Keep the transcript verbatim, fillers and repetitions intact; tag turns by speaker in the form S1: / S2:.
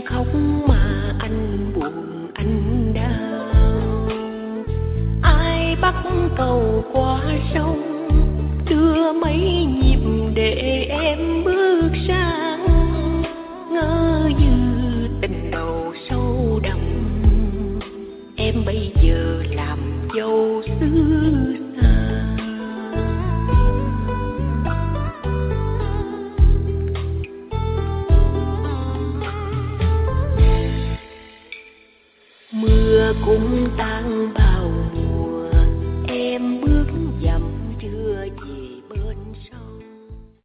S1: khóc mà anh buồn anh đau. Ai bắt cầu qua sông đưa mấy nhịp để em bước sang, ngỡ như tình đầu sâu đậm em bây giờ làm dâu xứ xa. Mưa cũng tan